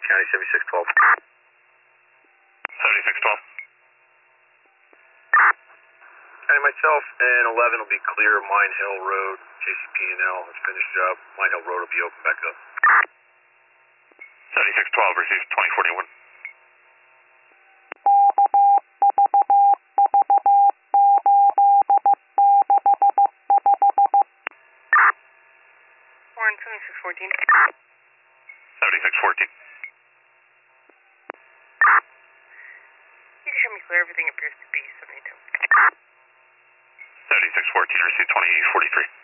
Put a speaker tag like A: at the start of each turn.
A: County 7612.
B: 7612.
A: County, myself and 11 will be clear. Mine Hill Road, JCP&L has finished job. Mine Hill Road will be open back up.
B: 7612 receives 2041.
C: Warren 7614.
B: 7614.
C: You can show me clear. Everything appears to be 72.
B: 7614 receives 2043.